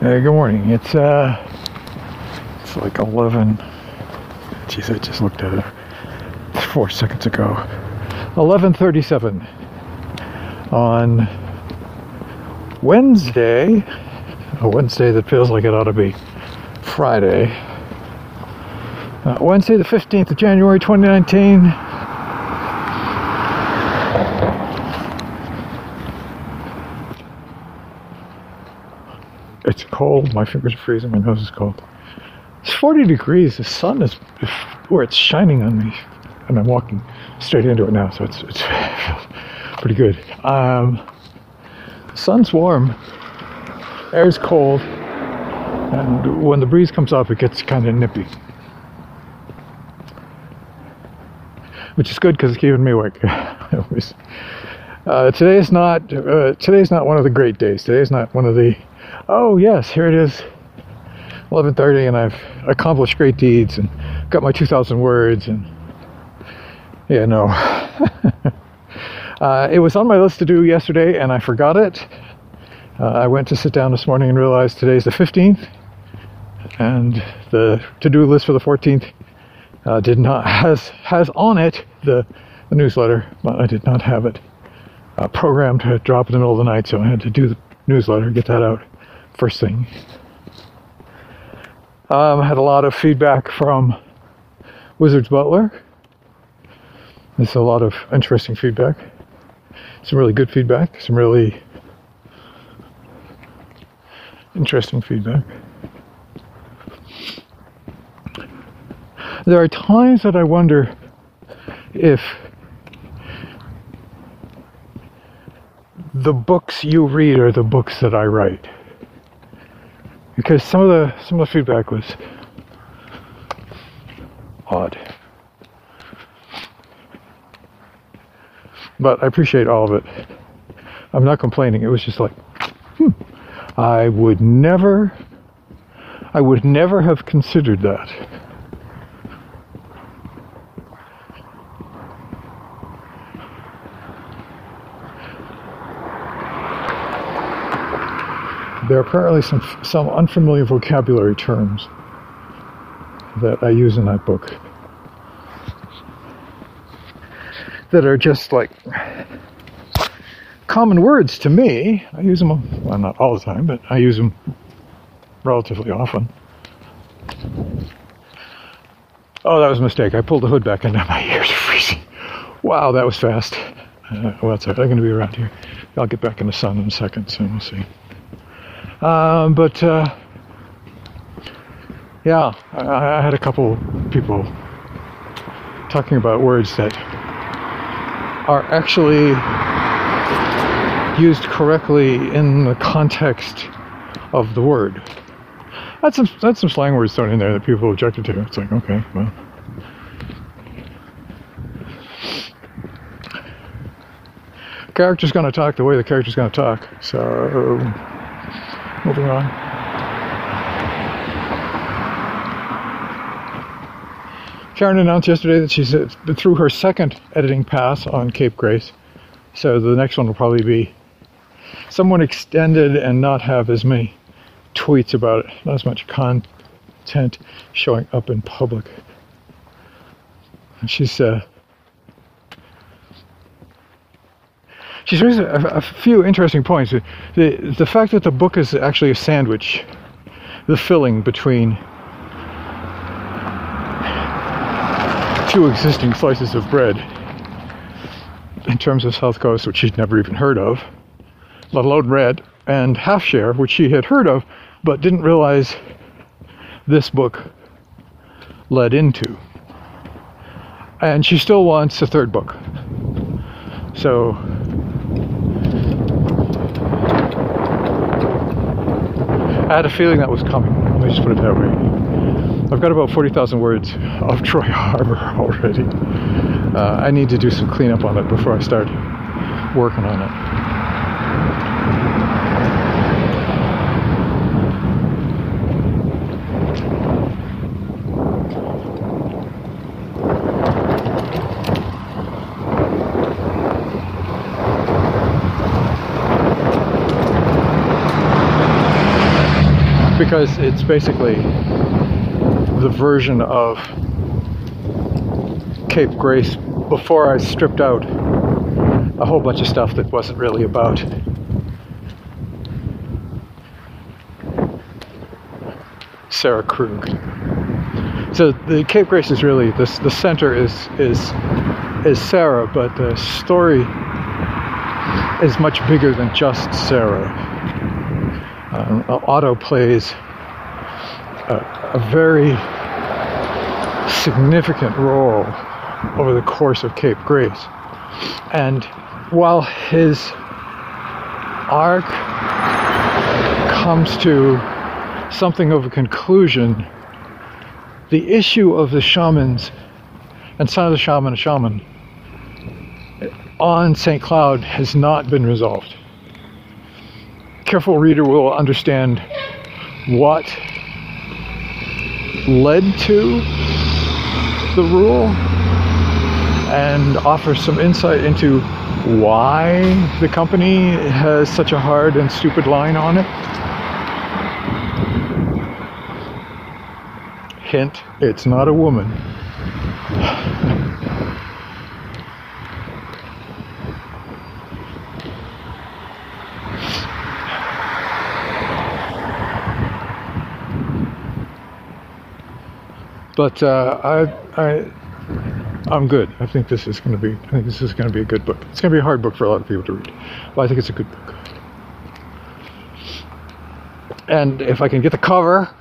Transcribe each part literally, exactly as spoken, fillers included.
Uh, good morning. It's uh, it's like eleven. Jeez, I just looked at it four seconds ago. eleven thirty-seven on Wednesday. A Wednesday that feels like it ought to be Friday. Uh, Wednesday, the fifteenth of January, twenty nineteen. It's cold. My fingers are freezing. My nose is cold. It's forty degrees. The sun is where it's shining on me, and I'm walking straight into it now. So it's it's pretty good. Um, the sun's warm. Air's cold, and when the breeze comes up, it gets kind of nippy, which is good because it's keeping me awake. uh, today is not. Uh, today's not one of the great days. Today's not one of the. Oh yes, here it is, eleven thirty, and I've accomplished great deeds and got my two thousand words, and yeah, no. uh, it was on my list to do yesterday, and I forgot it. Uh, I went to sit down this morning and realized today's the fifteenth, and the to-do list for the fourteenth uh, did not has has on it the, the newsletter, but I did not have it uh, programmed to drop in the middle of the night, so I had to do the newsletter, get that out first thing. Um, I had a lot of feedback from Wizards Butler. There's a lot of interesting feedback. Some really good feedback. Some really interesting feedback. There are times that I wonder if the books you read are the books that I write, because some of the some of the feedback was odd, but I appreciate all of it. I'm not complaining. It was just like, hmm, I would never, I would never have considered that. There are apparently some some unfamiliar vocabulary terms that I use in that book that are just like common words to me. I use them, well, not all the time, but I use them relatively often. Oh, that was a mistake. I pulled the hood back and now my ears are freezing. Wow, that was fast. Uh, well, that's all right. I'm going to be around here. I'll get back in the sun in a second, so we'll see. Um, but, uh, yeah, I, I had a couple people talking about words that are actually used correctly in the context of the word. That's some, that's some slang words thrown in there that people objected to. It's like, okay, well. Character's going to talk the way the character's going to talk, so... Moving on. Karen announced yesterday that she's through her second editing pass on Cape Grace, so the next one will probably be somewhat extended and not have as many tweets about it, not as much content showing up in public. And she's uh, She's raised a, a few interesting points. The, the fact that the book is actually a sandwich, the filling between two existing slices of bread, in terms of South Coast, which she'd never even heard of, let alone read, and Half Share, which she had heard of, but didn't realize this book led into. And she still wants a third book. So... I had a feeling that was coming. Let me just put it that way. I've got about forty thousand words of Troy Harbor already. Uh, I need to do some cleanup on it before I start working on it. because it's basically the version of Cape Grace before I stripped out a whole bunch of stuff that wasn't really about Sarah Krug. So the Cape Grace is really this. The center is is is Sarah, but the story is much bigger than just Sarah. Um, Otto plays a, a very significant role over the course of Cape Grace, and while his arc comes to something of a conclusion, the issue of the shamans and Son of the Shaman and Shaman on Saint Cloud has not been resolved. Careful reader will understand what led to the rule and offer some insight into why the company has such a hard and stupid line on it. Hint, it's not a woman. But uh, I, I, I'm good. I think this is going to be. I think this is going to be a good book. It's going to be a hard book for a lot of people to read, but I think it's a good book. And if I can get the cover.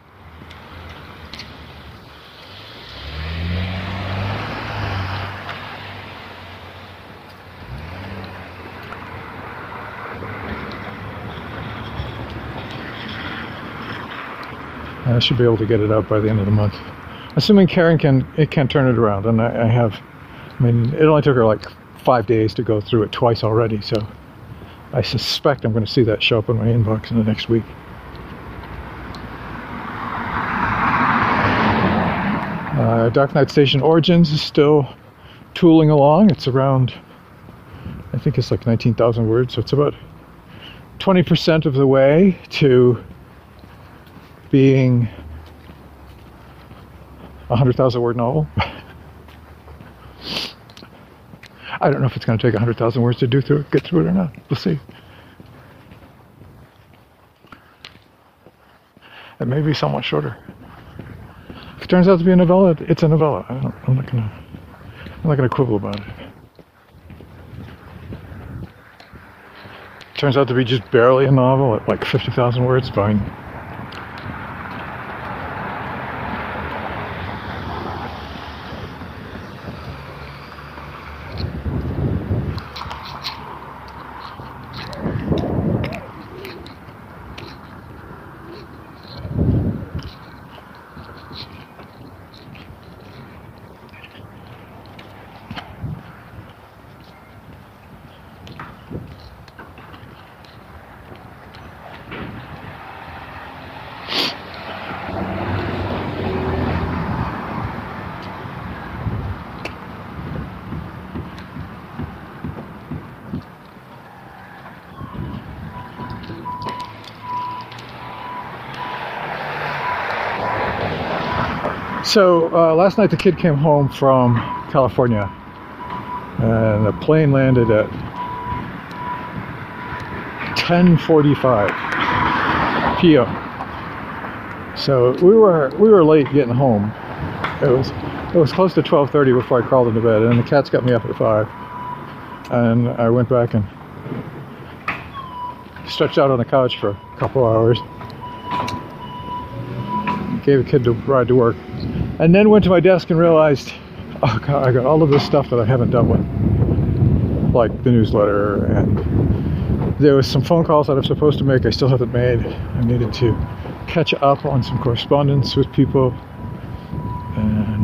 I should be able to get it out by the end of the month, assuming Karen can it can turn it around. And I, I have, I mean, it only took her like five days to go through it twice already, so I suspect I'm going to see that show up in my inbox in the next week. Uh, Dark Knight Station Origins is still tooling along. It's around, I think it's like nineteen thousand words, so it's about twenty percent of the way to being a hundred thousand word novel. I don't know if it's going to take a hundred thousand words to do through it, get through it or not. We'll see. It may be somewhat shorter. If it turns out to be a novella, it's a novella. I don't, I'm not going to. I'm not going to quibble about it. Turns out to be just barely a novel at like fifty thousand words. Fine. So uh, last night the kid came home from California, and the plane landed at ten forty-five p m So we were we were late getting home. It was it was close to twelve thirty before I crawled into bed, and the cats got me up at five. And I went back and stretched out on the couch for a couple hours. Gave a kid a ride to work. And then went to my desk and realized, oh God, I got all of this stuff that I haven't done with. Like the newsletter, and there was some phone calls that I'm supposed to make I still haven't made. I needed to catch up on some correspondence with people. And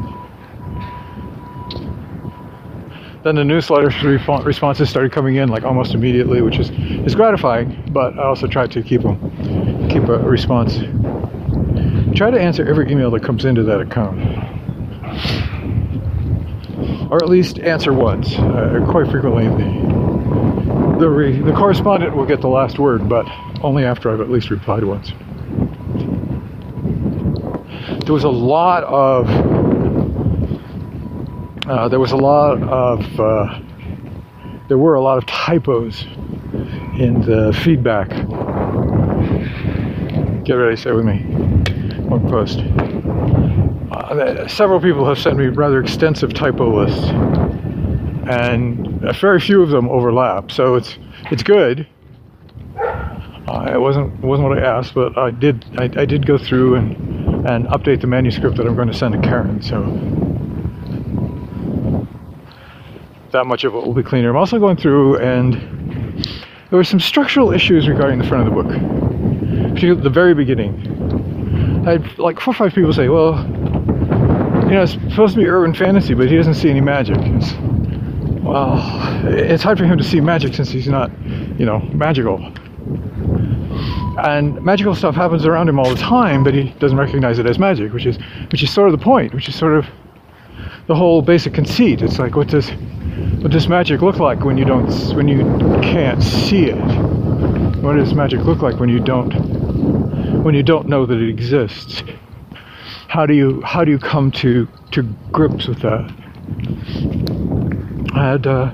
then the newsletter responses started coming in like almost immediately, which is, is gratifying, but I also tried to keep them, keep a response. Try to answer every email that comes into that account, or at least answer once. Uh, quite frequently, the the, re, the correspondent will get the last word, but only after I've at least replied once. there was a lot of uh, there was a lot of uh, there were a lot of typos in the feedback. Get ready, stay with me. One post. Uh, several people have sent me rather extensive typo lists, and very few of them overlap. So it's it's good. Uh, it wasn't it wasn't what I asked, but I did I, I did go through and and update the manuscript that I'm going to send to Karen. So that much of it will be cleaner. I'm also going through, and there were some structural issues regarding the front of the book, particularly at the very beginning. I had like four or five people say, well, you know, it's supposed to be urban fantasy, but he doesn't see any magic. It's, well, it's hard for him to see magic since he's not, you know, magical. And magical stuff happens around him all the time, but he doesn't recognize it as magic, which is which is sort of the point, which is sort of the whole basic conceit. It's like, what does what does magic look like when you don't when you can't see it? What does magic look like when you don't when you don't know that it exists? How do you how do you come to to grips with that? I had uh,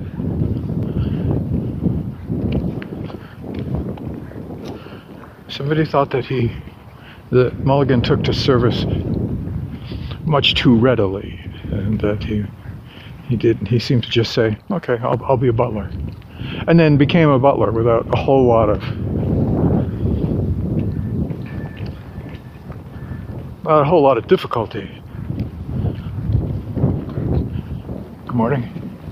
somebody thought that he that Mulligan took to service much too readily, and that he he did he seemed to just say, okay, I'll I'll be a butler, and then became a butler without a whole lot of a whole lot of difficulty. Good morning.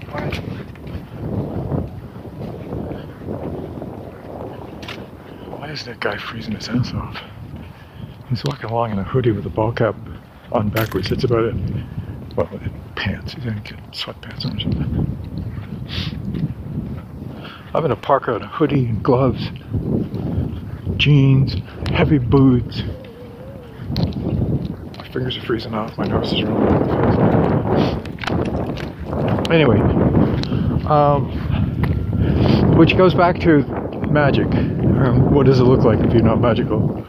Why is that guy freezing his ass off? He's walking along in a hoodie with a ball cap on backwards. That's about it. Well, pants. He's in sweatpants or something. I'm in a parka and a hoodie and gloves, jeans, heavy boots. My fingers are freezing off. My nose is rolling. Anyway, um, which goes back to magic. Um, what does it look like if you're not magical?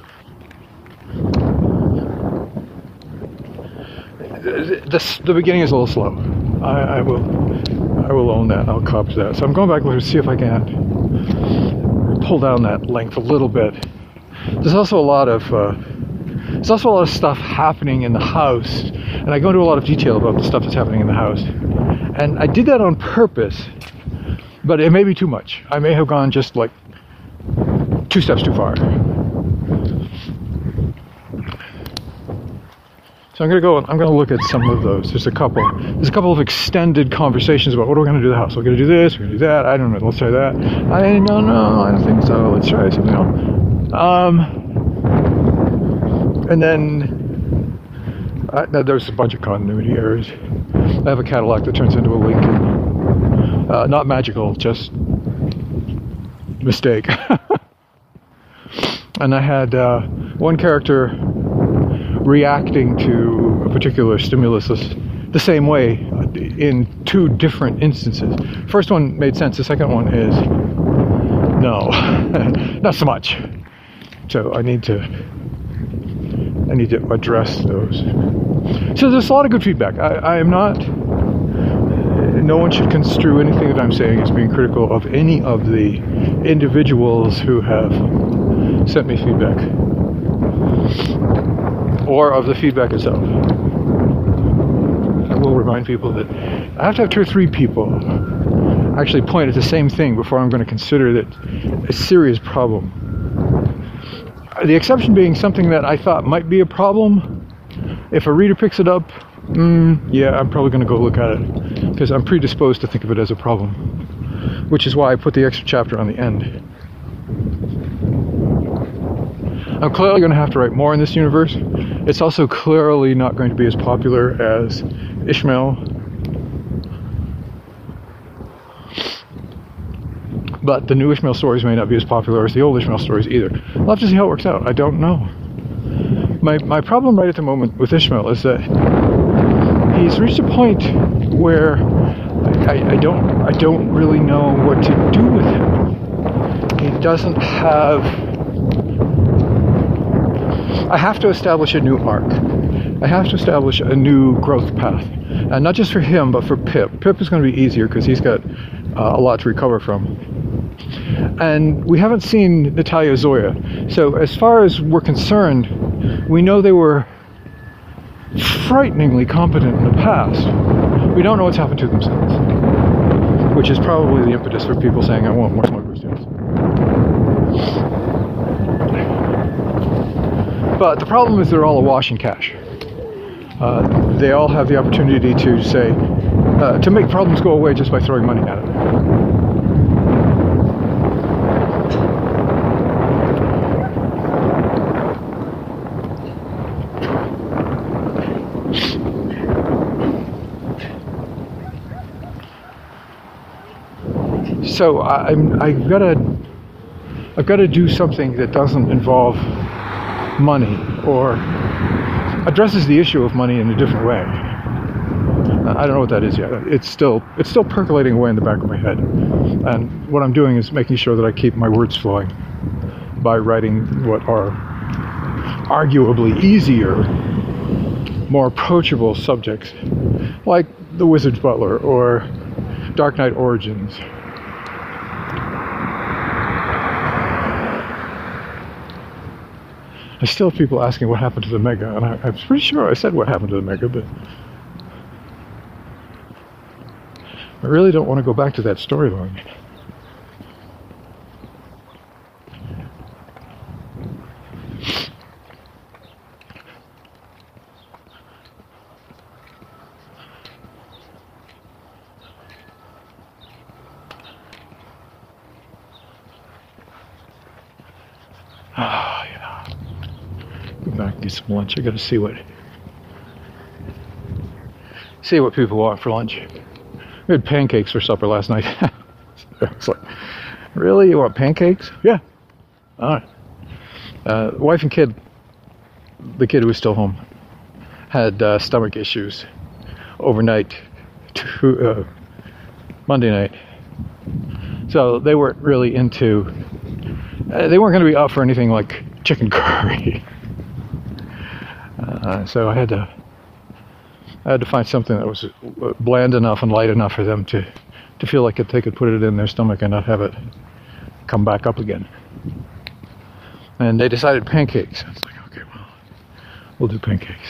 This, the beginning is a little slow. I, I will, I will own that. I'll cop to that. So I'm going back to see if I can pull down that length a little bit. There's also a lot of, uh, there's also a lot of stuff happening in the house, and I go into a lot of detail about the stuff that's happening in the house. And I did that on purpose, but it may be too much. I may have gone just like two steps too far. So I'm gonna go. I'm gonna look at some of those. There's a couple. There's a couple of extended conversations about what are we gonna do to the house. We're gonna do this. We're gonna do that. I don't know. Let's try that. I don't know. I don't think so. Let's try something else. Um, and then uh, there's a bunch of continuity errors. I have a Cadillac that turns into a Lincoln. Uh, not magical, just mistake. And I had uh, one character reacting to a particular stimulus the same way in two different instances. First one made sense. The second one is no, not so much. So I need to I need to address those. So there's a lot of good feedback. I, I am not. No one should construe anything that I'm saying as being critical of any of the individuals who have sent me feedback, or of the feedback itself. I will remind people that I have to have two or three people actually point at the same thing before I'm going to consider that a serious problem. The exception being something that I thought might be a problem. If a reader picks it up, mm, yeah, I'm probably going to go look at it, because I'm predisposed to think of it as a problem, which is why I put the extra chapter on the end. I'm clearly going to have to write more in this universe. It's also clearly not going to be as popular as Ishmael. But the new Ishmael stories may not be as popular as the old Ishmael stories either. I'll have to see how it works out. I don't know. My my problem right at the moment with Ishmael is that he's reached a point where I, I don't I don't really know what to do with him. He doesn't have. I have to establish a new arc. I have to establish a new growth path. And not just for him, but for Pip. Pip is going to be easier because he's got uh, a lot to recover from. And we haven't seen Natalia Zoya. So as far as we're concerned, we know they were frighteningly competent in the past. We don't know what's happened to them since. Which is probably the impetus for people saying, I want more smuggler students. But the problem is they're all awash in cash. Uh, they all have the opportunity to say, uh, to make problems go away just by throwing money at it. So I'm, I've got to, I've got to do something that doesn't involve money or addresses the issue of money in a different way. I don't know what that is yet. It's still, it's still percolating away in the back of my head. And what I'm doing is making sure that I keep my words flowing by writing what are arguably easier, more approachable subjects, like The Wizard's Butler or Dark Knight Origins. I still have people asking what happened to the Mega, and I, I'm pretty sure I said what happened to the Mega, but I really don't want to go back to that storyline. Ah, yeah. Go back and get some lunch. I got to see what see what people want for lunch. We had pancakes for supper last night. It's like, really? You want pancakes? Yeah. All right. Uh, wife and kid, the kid who was still home, had uh, stomach issues overnight to uh, Monday night. So they weren't really into, uh, they weren't going to be up for anything like chicken curry. Uh, so I had to, I had to find something that was bland enough and light enough for them to, to feel like they could put it in their stomach and not have it come back up again. And they decided pancakes. I was like, okay, well, we'll do pancakes.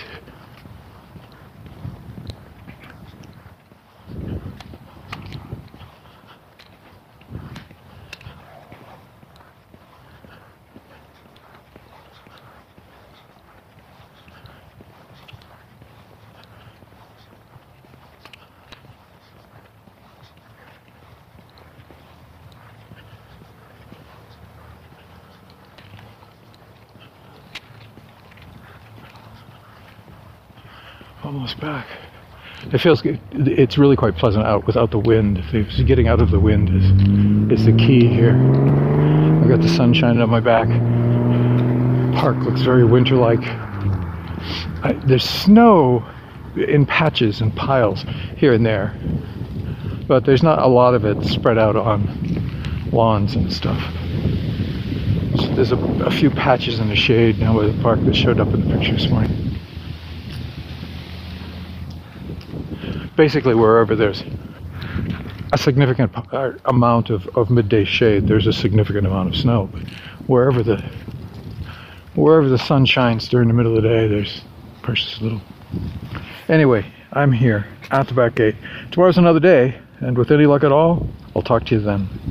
Almost back. It feels good. It's really quite pleasant out without the wind. Getting out of the wind is is the key here. I've got the sun shining on my back. Park looks very winter-like. I, there's snow in patches and piles here and there, but there's not a lot of it spread out on lawns and stuff. So there's a, a few patches in the shade now by the park that showed up in the picture this morning. Basically, wherever there's a significant amount of, of midday shade, there's a significant amount of snow. But wherever the wherever the sun shines during the middle of the day, there's precious little. Anyway, I'm here at the back gate. Tomorrow's another day, and with any luck at all, I'll talk to you then.